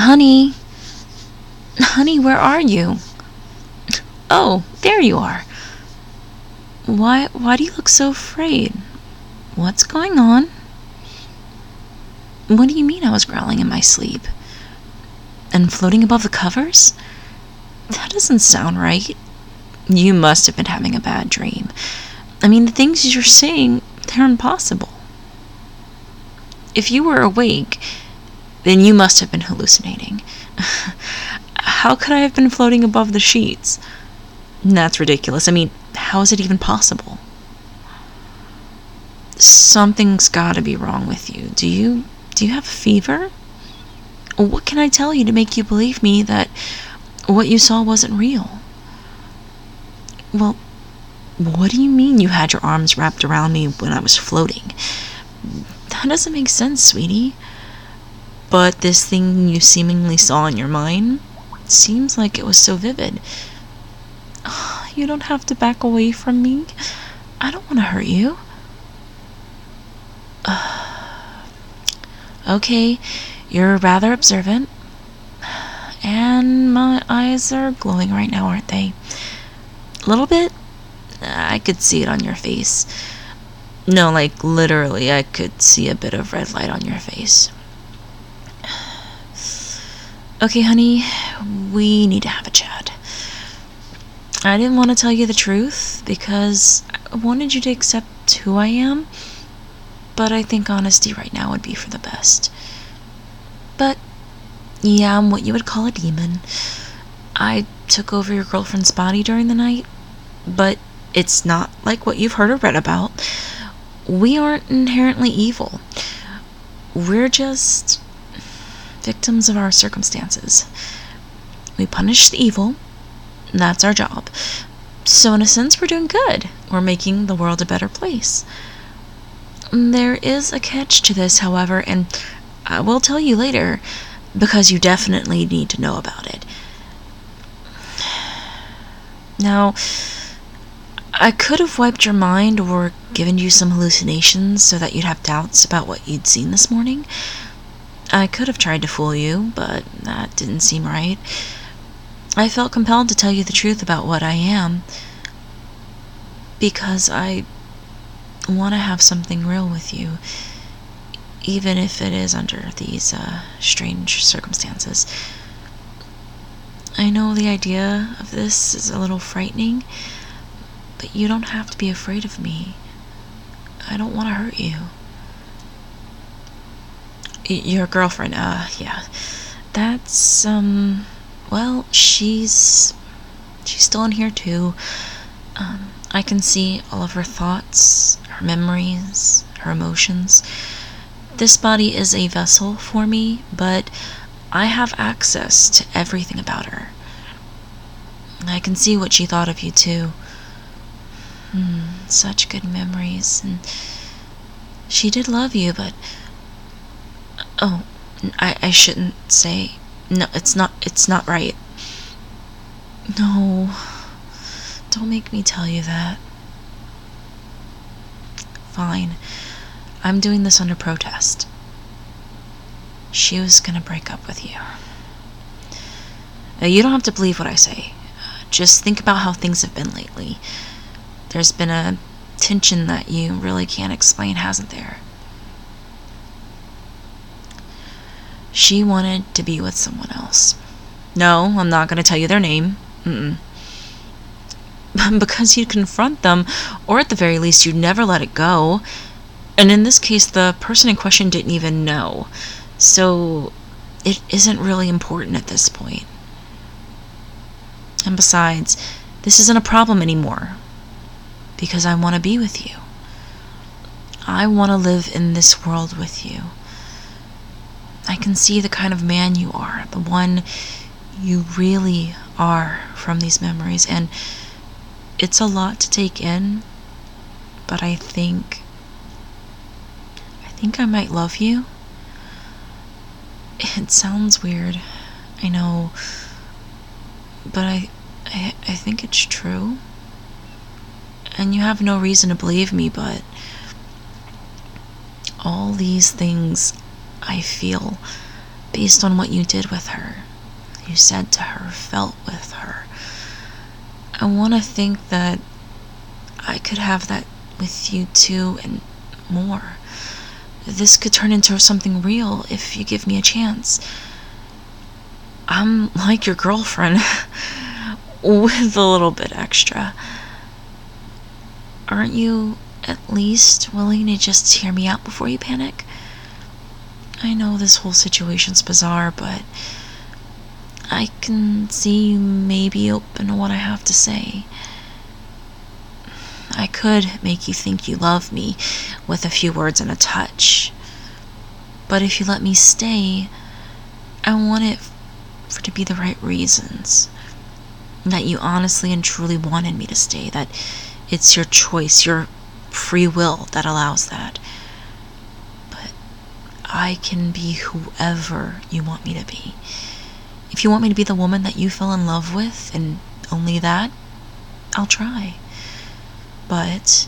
Honey? Honey, where are you? Oh, there you are. Why do you look so afraid? What's going on? What do you mean I was growling in my sleep? And floating above the covers? That doesn't sound right. You must have been having a bad dream. I mean, the things you're saying, they're impossible. If you were awake, then you must have been hallucinating. How could I have been floating above the sheets? That's ridiculous. I mean, how is it even possible? Something's gotta be wrong with you. Do you have a fever? What can I tell you to make you believe me that what you saw wasn't real? Well, what do you mean you had your arms wrapped around me when I was floating? That doesn't make sense, sweetie. But this thing you seemingly saw in your mind seems like it was so vivid. You don't have to back away from me. I don't want to hurt you. Okay, you're rather observant. And my eyes are glowing right now, aren't they? A little bit? I could see it on your face. No, like literally, I could see a bit of red light on your face. Okay, honey, we need to have a chat. I didn't want to tell you the truth because I wanted you to accept who I am, but I think honesty right now would be for the best. But yeah, I'm what you would call a demon. I took over your girlfriend's body during the night, but it's not like what you've heard or read about. We aren't inherently evil. We're just victims of our circumstances. We punish the evil. That's our job. So in a sense, we're doing good. We're making the world a better place. There is a catch to this, however, and I will tell you later, because you definitely need to know about it. Now, I could have wiped your mind or given you some hallucinations so that you'd have doubts about what you'd seen this morning. I could have tried to fool you, but that didn't seem right. I felt compelled to tell you the truth about what I am, because I want to have something real with you, even if it is under these strange circumstances. I know the idea of this is a little frightening, but you don't have to be afraid of me. I don't want to hurt you. Your girlfriend, yeah. That's, well, she's still in here too. I can see all of her thoughts, her memories, her emotions. This body is a vessel for me, but I have access to everything about her. I can see what she thought of you too. Such good memories, and she did love you, but oh, I shouldn't say. No, it's not right. No, don't make me tell you that. Fine, I'm doing this under protest. She was gonna break up with you. Now, you don't have to believe what I say. Just think about how things have been lately. There's been a tension that you really can't explain, hasn't there? She wanted to be with someone else. No, I'm not going to tell you their name. Because you'd confront them, or at the very least, you'd never let it go. And in this case, the person in question didn't even know. So, it isn't really important at this point. And besides, this isn't a problem anymore. Because I want to be with you. I want to live in this world with you. I can see the kind of man you are, the one you really are from these memories, and it's a lot to take in, but I think I might love you. It sounds weird, I know, but I think it's true. And you have no reason to believe me, but all these things I feel, based on what you did with her, you said to her, felt with her. I want to think that I could have that with you too, and more. This could turn into something real if you give me a chance. I'm like your girlfriend, with a little bit extra. Aren't you at least willing to just hear me out before you panic? I know this whole situation's bizarre, but I can see you may be open to what I have to say. I could make you think you love me with a few words and a touch. But if you let me stay, I want it for to be the right reasons. That you honestly and truly wanted me to stay. That it's your choice, your free will that allows that. But I can be whoever you want me to be. If you want me to be the woman that you fell in love with, and only that, I'll try. But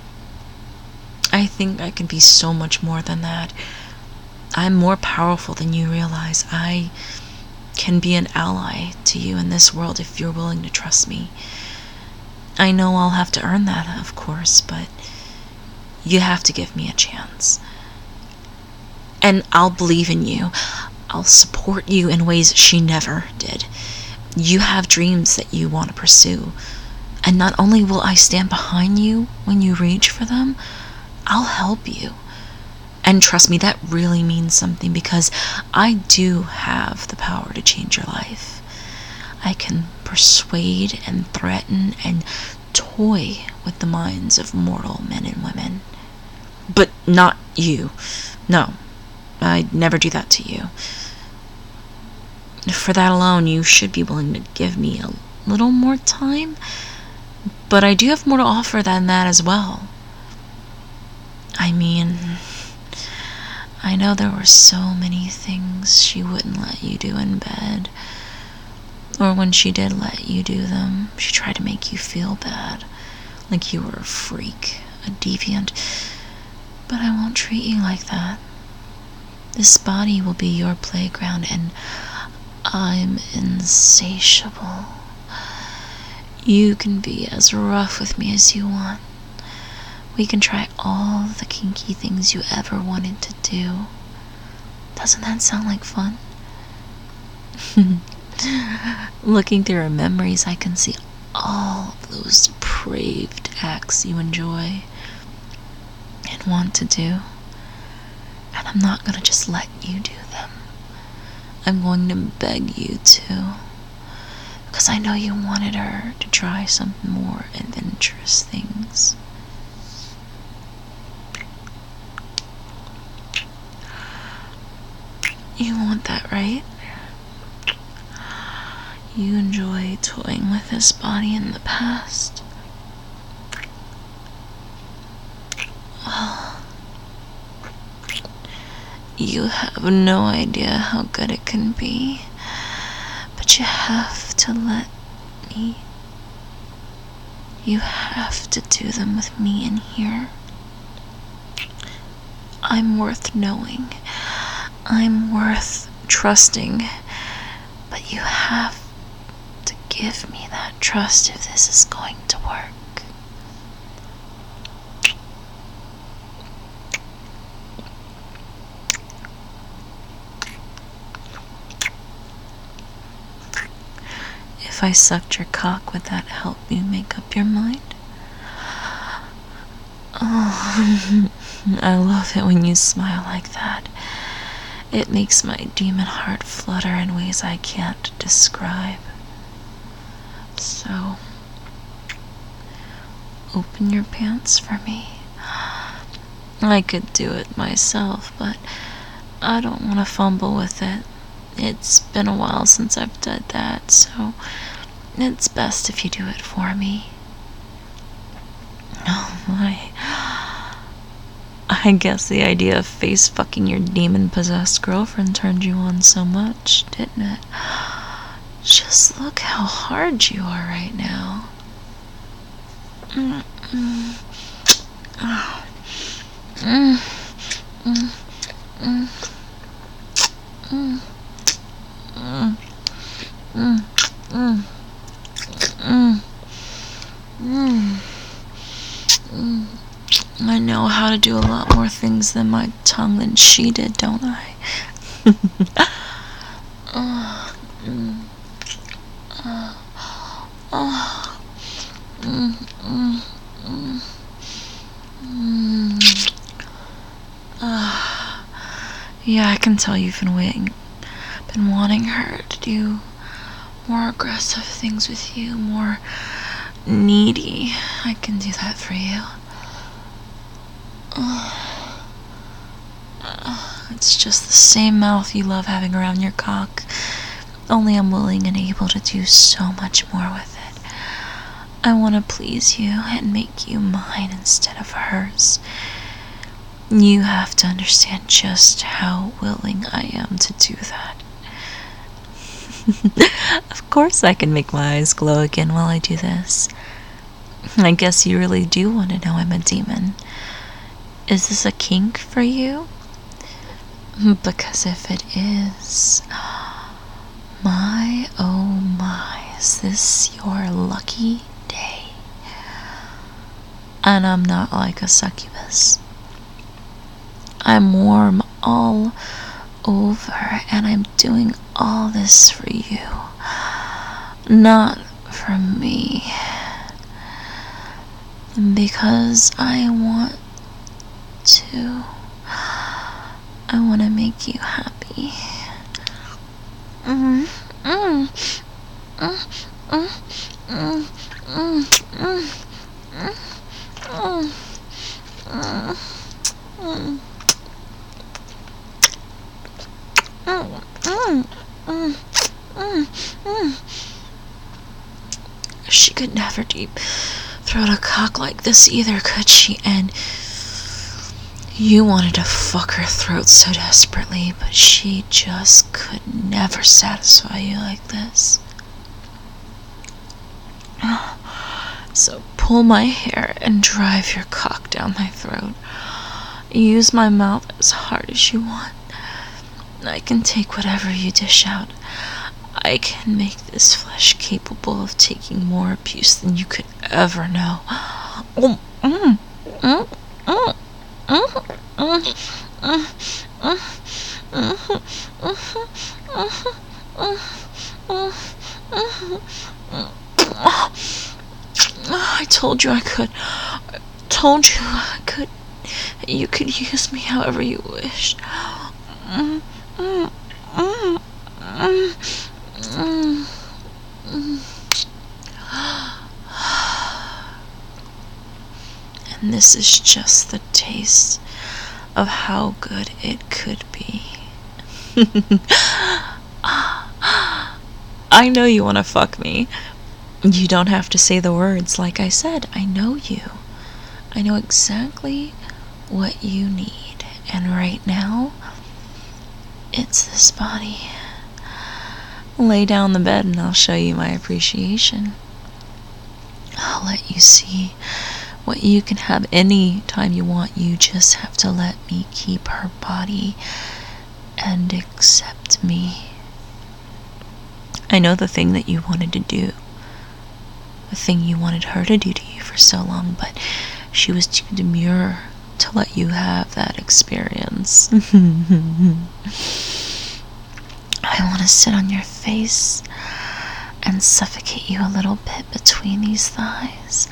I think I can be so much more than that. I'm more powerful than you realize. I can be an ally to you in this world if you're willing to trust me. I know I'll have to earn that, of course, but you have to give me a chance. And I'll believe in you. I'll support you in ways she never did. You have dreams that you want to pursue. And not only will I stand behind you when you reach for them, I'll help you. And trust me, that really means something, because I do have the power to change your life. I can persuade and threaten and toy with the minds of mortal men and women. But not you. No, I'd never do that to you. For that alone, you should be willing to give me a little more time. But I do have more to offer than that as well. I mean, I know there were so many things she wouldn't let you do in bed. Or when she did let you do them, she tried to make you feel bad. Like you were a freak, a deviant. But I won't treat you like that. This body will be your playground, and I'm insatiable. You can be as rough with me as you want. We can try all the kinky things you ever wanted to do. Doesn't that sound like fun? Looking through our memories, I can see all of those depraved acts you enjoy and want to do. And I'm not going to just let you do them. I'm going to beg you to. Because I know you wanted her to try some more adventurous things. You want that, right? You enjoyed toying with this body in the past. Well, you have no idea how good it can be. But you have to let me. You have to do them with me in here. I'm worth knowing. I'm worth trusting. But you have to give me that trust if this is going to work. If I sucked your cock, would that help you make up your mind? Oh, I love it when you smile like that. It makes my demon heart flutter in ways I can't describe. So, open your pants for me. I could do it myself, but I don't want to fumble with it. It's been a while since I've done that, so it's best if you do it for me. Oh my. I guess the idea of face fucking your demon-possessed girlfriend turned you on so much, didn't it? Just look how hard you are right now. Mm, mm, mm, mm, mm, mm, mm. I know how to do a lot more things than my tongue than she did, don't I? uh, mm, uh, uh, mm, mm, mm, mm. Yeah, I can tell you've been wanting her to do more aggressive things with you, more needy. I can do that for you. It's just the same mouth you love having around your cock, only I'm willing and able to do so much more with it. I want to please you and make you mine instead of hers. You have to understand just how willing I am to do that. Of course I can make my eyes glow again while I do this. I guess you really do want to know I'm a demon. Is this a kink for you? Because if it is, my oh my, is this your lucky day? And I'm not like a succubus. I'm warm all over, and I'm doing all this for you, not for me, because I want to make you happy. Mm, mm, mm, mm, mm, mm, mm, mm, mm, mm. She could never deep throat a cock like this either, could she? And you wanted to fuck her throat so desperately, but she just could never satisfy you like this. So pull my hair and drive your cock down my throat. Use my mouth as hard as you want. I can take whatever you dish out. I can make this flesh capable of taking more abuse than you could ever know. I told you I could. I told you I could. You could use me however you wished. And this is just the taste of how good it could be. I know you want to fuck me. You don't have to say the words. Like I said, I know you. I know exactly what you need. And right now, it's this body. Lay down the bed and I'll show you my appreciation. I'll let you see what you can have any time you want. You just have to let me keep her body and accept me. I know the thing that you wanted to do, the thing you wanted her to do to you for so long, but she was too demure to let you have that experience. I want to sit on your face and suffocate you a little bit between these thighs.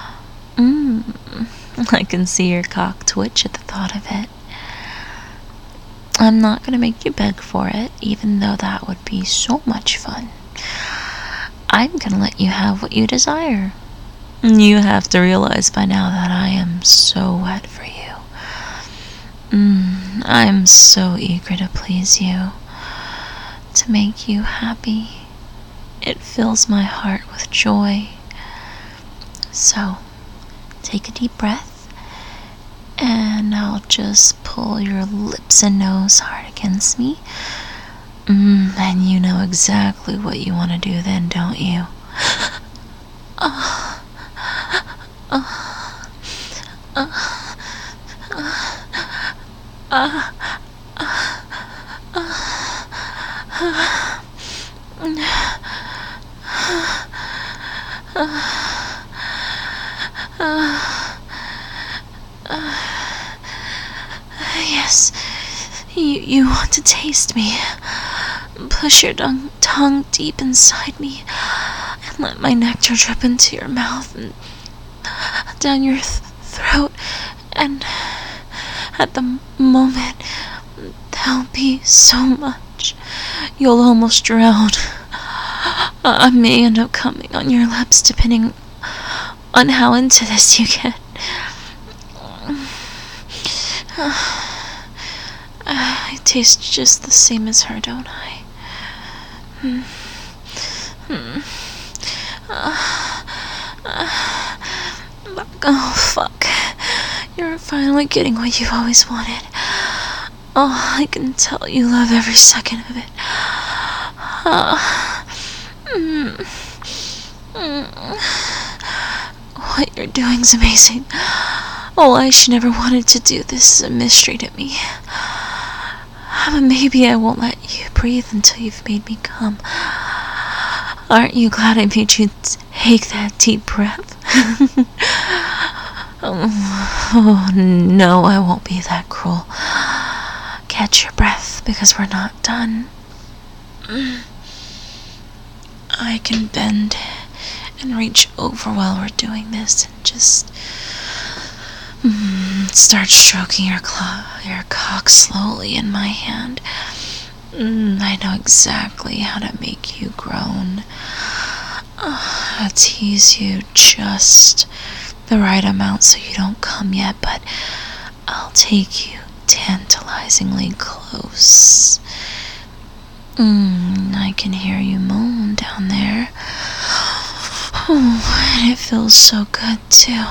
I can see your cock twitch at the thought of it. I'm not going to make you beg for it, even though that would be so much fun. I'm going to let you have what you desire. You have to realize by now that I am so wet for you. I'm so eager to please you, to make you happy. It fills my heart with joy. So, take a deep breath, and I'll just pull your lips and nose hard against me. And you know exactly what you want to do then, don't you? Yes, you want to taste me. Push your tongue deep inside me and let my nectar drip into your mouth and down your throat, and at the moment there'll be so much you'll almost drown. I may end up coming on your lips depending on how into this you get. I taste just the same as her, don't I? Oh, fuck. You're finally getting what you've always wanted. Oh, I can tell you love every second of it. What you're doing's amazing. Why she never wanted to do this is a mystery to me. But maybe I won't let you breathe until you've made me come. Aren't you glad I made you take that deep breath? Oh, no, I won't be that cruel. Catch your breath, because we're not done. I can bend and reach over while we're doing this and just start stroking your cock slowly in my hand. I know exactly how to make you groan. I'll tease you just the right amount so you don't come yet, but I'll take you tantalizingly close. I can hear you moan down there. Oh, and it feels so good too.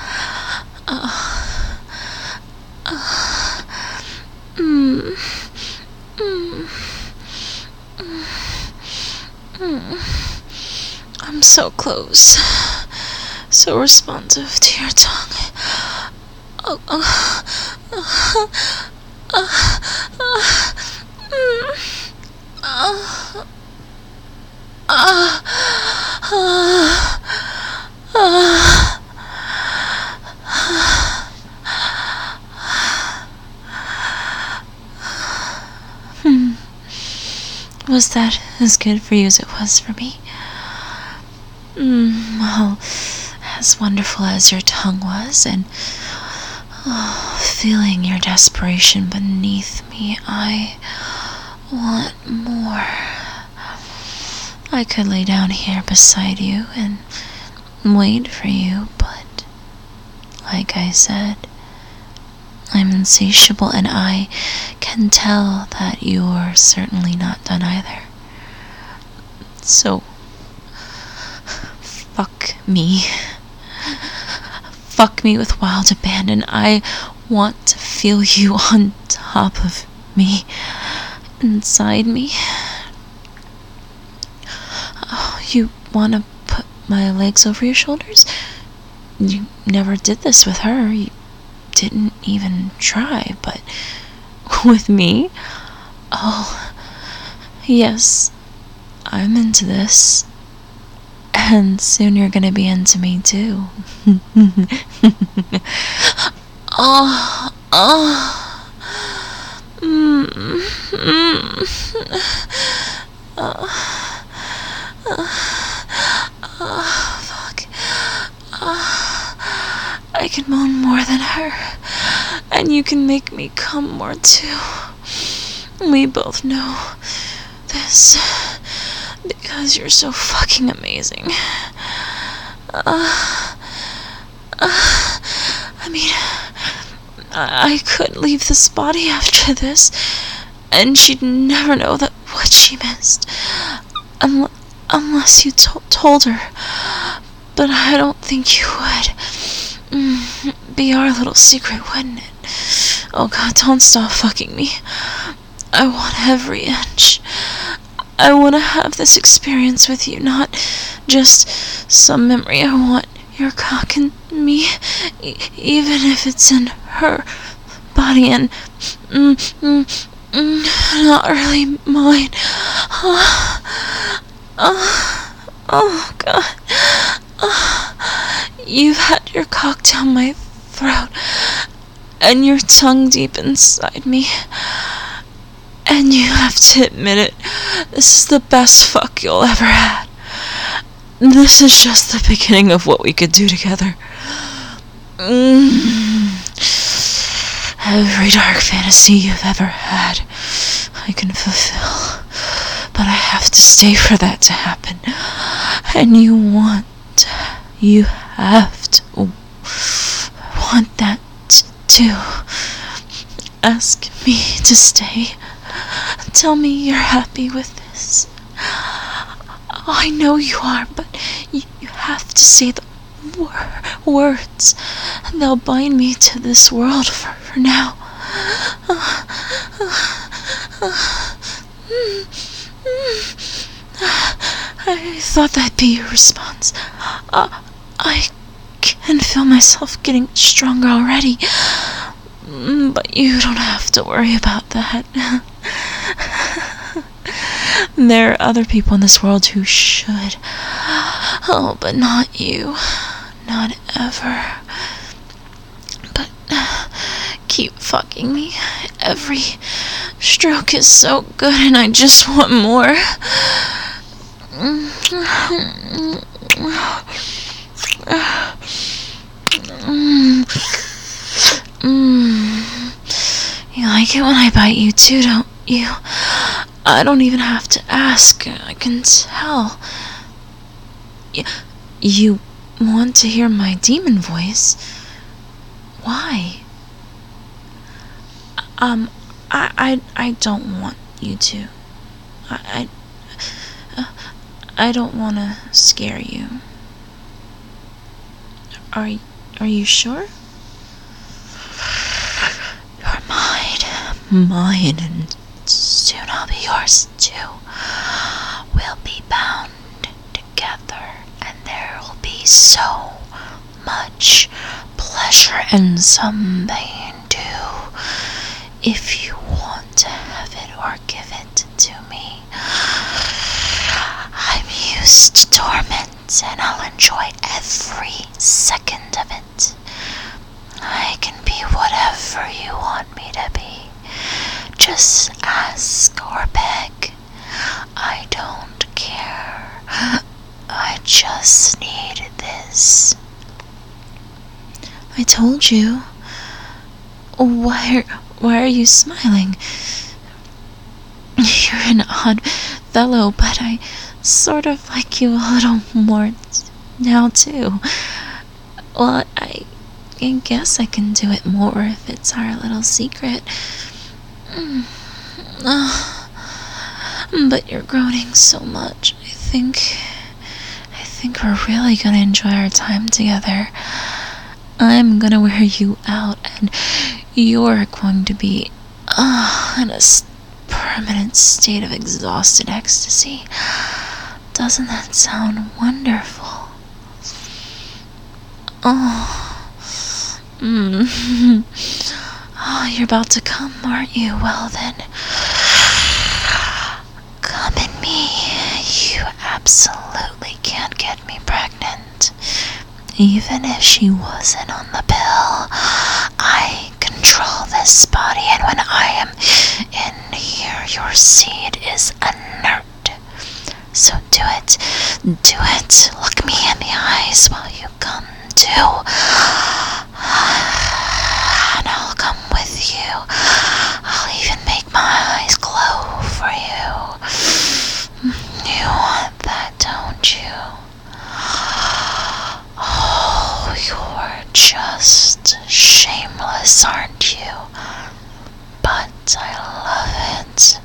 I'm so close, so responsive to your tongue. Was that as good for you as it was for me? Well, as wonderful as your tongue was, and feeling your desperation beneath me, I want more. I could lay down here beside you and wait for you, but like I said, I'm insatiable, and I can tell that you're certainly not done either. So, fuck me. Fuck me with wild abandon. I want to feel you on top of me, inside me. Oh, you want to put my legs over your shoulders? You never did this with her. You didn't even try, but with me? Oh, yes, I'm into this. And soon you're gonna be into me too. Fuck. I can moan more than her, and you can make me come more too. We both know this because you're so fucking amazing. I couldn't leave this body after this, and she'd never know that what she missed, unless you told her. But I don't think you would. Be our little secret, wouldn't it? Oh God, don't stop fucking me. I want every inch. I want to have this experience with you, not just some memory. I want your cock in me, even if it's in her body and not really mine. Oh, God. You've had your cock down my throat, and your tongue deep inside me. And you have to admit it, this is the best fuck you'll ever had. This is just the beginning of what we could do together. Every dark fantasy you've ever had, I can fulfill. But I have to stay for that to happen. And you have to want that too. Ask me to stay. Tell me you're happy with this. I know you are, but you have to say the words. They'll bind me to this world for now. I thought that'd be your response. I can feel myself getting stronger already. But you don't have to worry about that. There are other people in this world who should. Oh, but not you. Not ever. But keep fucking me. Every stroke is so good and I just want more. You like it when I bite you too, don't you? I don't even have to ask. I can tell. You want to hear my demon voice? Why? I don't want you to. I don't want to scare you. Are you sure? You're mine, and soon I'll be yours too. We'll be bound together, and there will be so much pleasure and some pain too. If you want to have it or give it to me, I'm used to torment, and I'll enjoy every second of it. I can be whatever you want me to be. Just ask or beg. I don't care. I just need this. I told you. Why are you smiling? You're an odd fellow, but I sort of like you a little more now too. Well, I guess I can do it more if it's our little secret. But you're groaning so much. I think we're really gonna enjoy our time together. I'm gonna wear you out, and you're going to be in a permanent state of exhausted ecstasy. Doesn't that sound wonderful? Oh, you're about to come, aren't you? Well then, come in me. You absolutely can't get me pregnant. Even if she wasn't on the pill, I control this body, and when I am in here, your seed is inert. So do it. Look me in the eyes while you come to. And I'll come with you. I'll even make my eyes glow for you. You want that, don't you? Oh, you're just shameless, aren't you? But I love it.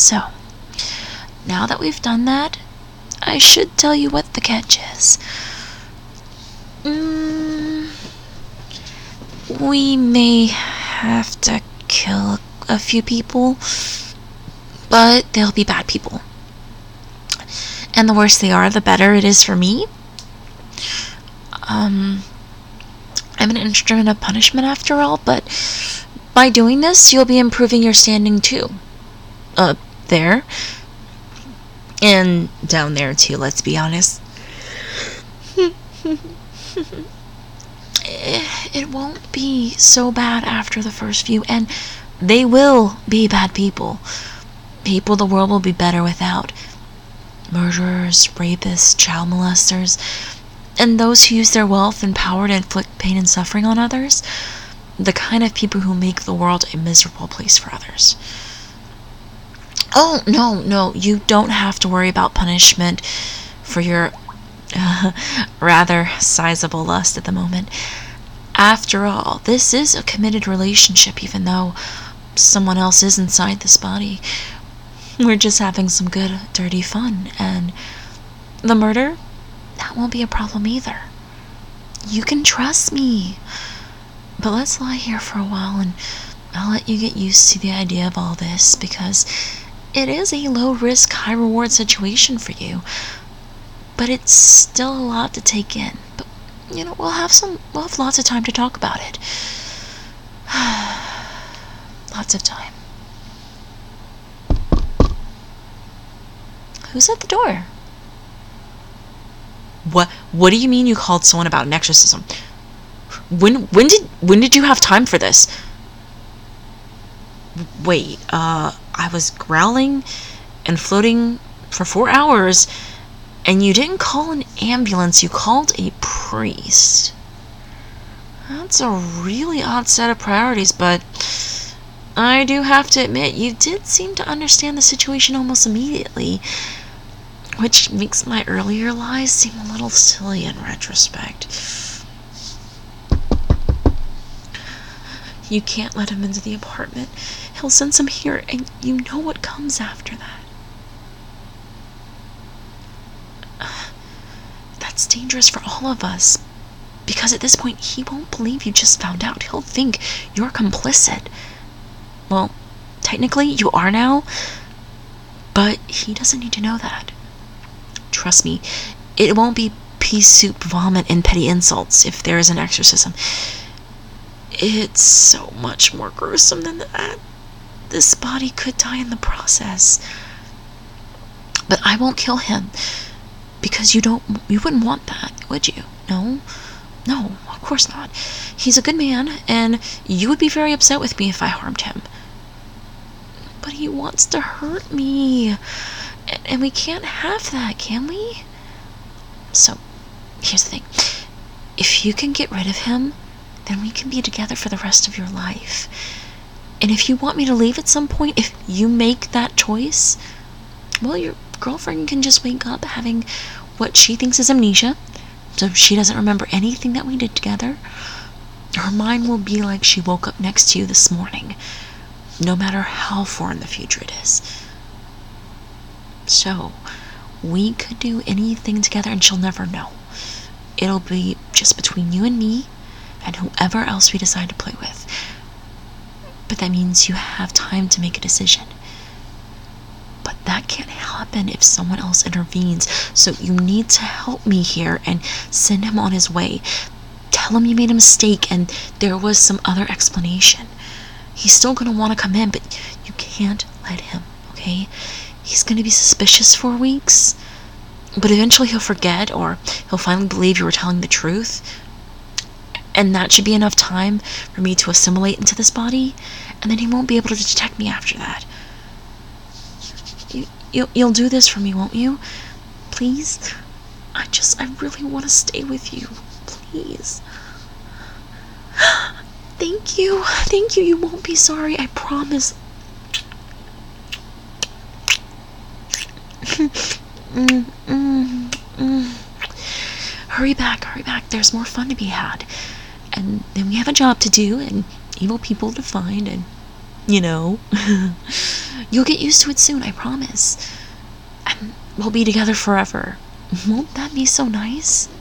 So, now that we've done that, I should tell you what the catch is. We may have to kill a few people, but they'll be bad people. And the worse they are, the better it is for me. I'm an instrument of punishment after all, but by doing this, you'll be improving your standing too. There. And down there too, let's be honest. It won't be so bad after the first few, and they will be bad people. People the world will be better without. Murderers, rapists, child molesters, and those who use their wealth and power to inflict pain and suffering on others. The kind of people who make the world a miserable place for others. Oh, no, you don't have to worry about punishment for your rather sizable lust at the moment. After all, this is a committed relationship, even though someone else is inside this body. We're just having some good, dirty fun, and the murder, that won't be a problem either. You can trust me. But let's lie here for a while, and I'll let you get used to the idea of all this, because it is a low-risk, high-reward situation for you. But it's still a lot to take in. But, we'll have lots of time to talk about it. Lots of time. Who's at the door? What do you mean you called someone about an exorcism? When did you have time for this? Wait, I was growling and floating for 4 hours, and you didn't call an ambulance, you called a priest. That's a really odd set of priorities, but I do have to admit, you did seem to understand the situation almost immediately, which makes my earlier lies seem a little silly in retrospect. You can't let him into the apartment. He'll send some here, and you know what comes after that. That's dangerous for all of us, because at this point, he won't believe you just found out. He'll think you're complicit. Well, technically, you are now, but he doesn't need to know that. Trust me, it won't be pea soup, vomit, and petty insults if there is an exorcism. It's so much more gruesome than that. This body could die in the process. But I won't kill him, because you wouldn't want that, would you? No, of course not. He's a good man, and you would be very upset with me if I harmed him. But he wants to hurt me, and we can't have that, can we? So, here's the thing. If you can get rid of him, then we can be together for the rest of your life. And if you want me to leave at some point, if you make that choice, well, your girlfriend can just wake up having what she thinks is amnesia, so she doesn't remember anything that we did together. Her mind will be like she woke up next to you this morning, no matter how far in the future it is. So, we could do anything together and she'll never know. It'll be just between you and me, and whoever else we decide to play with. But that means you have time to make a decision. But that can't happen if someone else intervenes, so you need to help me here and send him on his way. Tell him you made a mistake and there was some other explanation. He's still going to want to come in, but you can't let him, okay? He's going to be suspicious for weeks, but eventually he'll forget, or he'll finally believe you were telling the truth. And that should be enough time for me to assimilate into this body, and then he won't be able to detect me after that. You'll do this for me, won't you? Please? I really want to stay with you. Please. Thank you. You won't be sorry, I promise. Hurry back. There's more fun to be had. And then we have a job to do and evil people to find, and you'll You'll get used to it soon, I promise. And we'll be together forever. Won't that be so nice?